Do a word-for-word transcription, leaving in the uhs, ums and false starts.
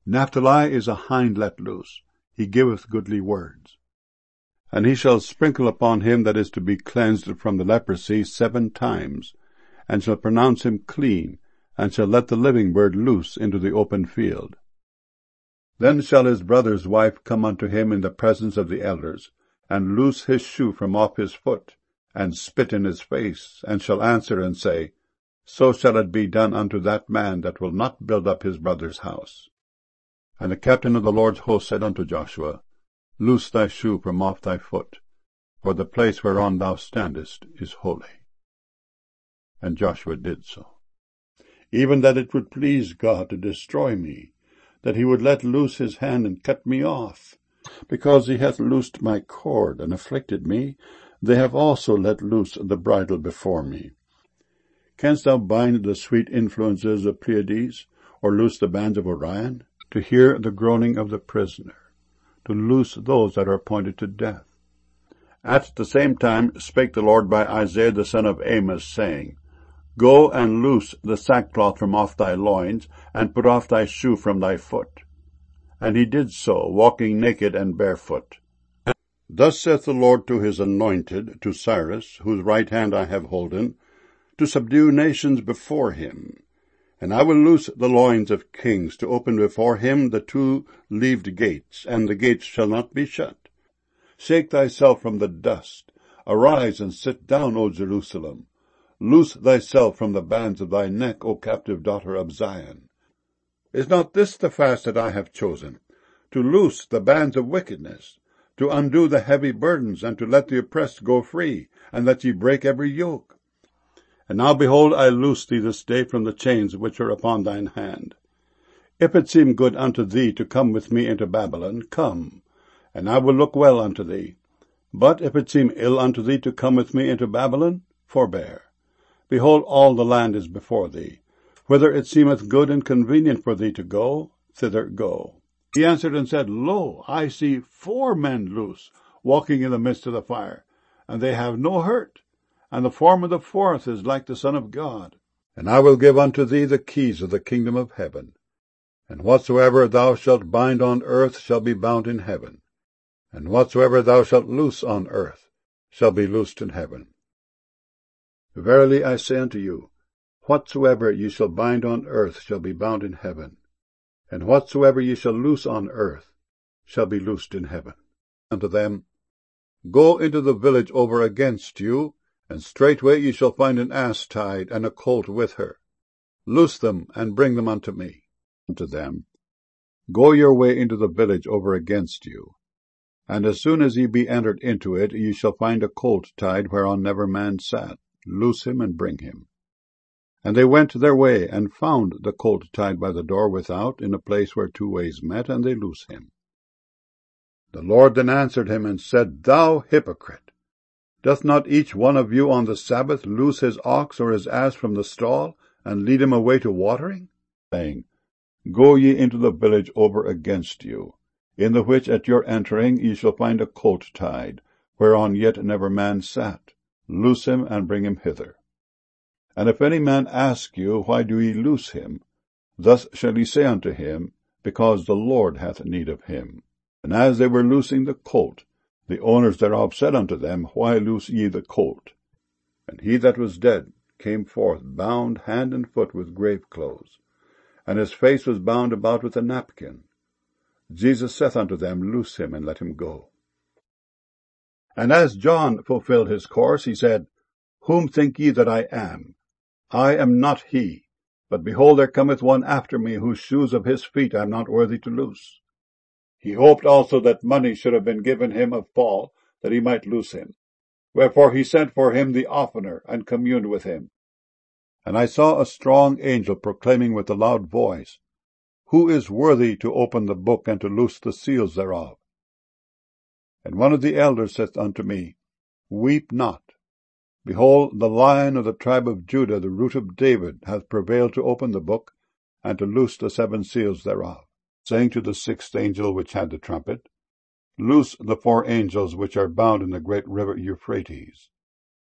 Naphtali is a hind let loose, he giveth goodly words. And he shall sprinkle upon him that is to be cleansed from the leprosy seven times, and shall pronounce him clean, and shall let the living bird loose into the open field. Then shall his brother's wife come unto him in the presence of the elders, and loose his shoe from off his foot, and spit in his face, and shall answer and say, So shall it be done unto that man that will not build up his brother's house. And the captain of the Lord's host said unto Joshua, Loose thy shoe from off thy foot, for the place whereon thou standest is holy. And Joshua did so. Even that it would please God to destroy me, that he would let loose his hand and cut me off. Because he hath loosed my cord and afflicted me, they have also let loose the bridle before me. Canst thou bind the sweet influences of Pleiades, or loose the bands of Orion, to hear the groaning of the prisoner, to loose those that are appointed to death? At the same time spake the Lord by Isaiah the son of Amos, saying, Go and loose the sackcloth from off thy loins, and put off thy shoe from thy foot. And he did so, walking naked and barefoot. Thus saith the Lord to his anointed, to Cyrus, whose right hand I have holden, to subdue nations before him. And I will loose the loins of kings, to open before him the two-leaved gates, and the gates shall not be shut. Shake thyself from the dust. Arise and sit down, O Jerusalem. Loose thyself from the bands of thy neck, O captive daughter of Zion. Is not this the fast that I have chosen? To loose the bands of wickedness, to undo the heavy burdens, and to let the oppressed go free, and that ye break every yoke. And now, behold, I loose thee this day from the chains which are upon thine hand. If it seem good unto thee to come with me into Babylon, come, and I will look well unto thee. But if it seem ill unto thee to come with me into Babylon, forbear. Behold, all the land is before thee. Whither it seemeth good and convenient for thee to go, thither go. He answered and said, Lo, I see four men loose, walking in the midst of the fire, and they have no hurt. And the form of the fourth is like the Son of God. And I will give unto thee the keys of the kingdom of heaven. And whatsoever thou shalt bind on earth shall be bound in heaven. And whatsoever thou shalt loose on earth shall be loosed in heaven. Verily I say unto you, whatsoever ye shall bind on earth shall be bound in heaven. And whatsoever ye shall loose on earth shall be loosed in heaven. Unto them, Go into the village over against you, and straightway ye shall find an ass tied, and a colt with her. Loose them, and bring them unto me. Unto them, Go your way into the village over against you. And as soon as ye be entered into it, ye shall find a colt tied, whereon never man sat. Loose him, and bring him. And they went their way, and found the colt tied by the door without, in a place where two ways met, and they loose him. The Lord then answered him, and said, Thou hypocrite! Doth not each one of you on the Sabbath loose his ox or his ass from the stall, and lead him away to watering? Saying, Go ye into the village over against you, in the which at your entering ye shall find a colt tied, whereon yet never man sat. Loose him, and bring him hither. And if any man ask you, Why do ye loose him? Thus shall ye say unto him, Because the Lord hath need of him. And as they were loosing the colt, the owners thereof said unto them, Why loose ye the colt? And he that was dead came forth, bound hand and foot with grave clothes, and his face was bound about with a napkin. Jesus saith unto them, Loose him, and let him go. And as John fulfilled his course, he said, Whom think ye that I am? I am not he, but behold, there cometh one after me, whose shoes of his feet I am not worthy to loose. He hoped also that money should have been given him of Paul, that he might loose him. Wherefore he sent for him the oftener, and communed with him. And I saw a strong angel proclaiming with a loud voice, Who is worthy to open the book, and to loose the seals thereof? And one of the elders saith unto me, Weep not. Behold, the Lion of the tribe of Judah, the root of David, hath prevailed to open the book, and to loose the seven seals thereof. Saying to the sixth angel which had the trumpet, Loose the four angels which are bound in the great river Euphrates.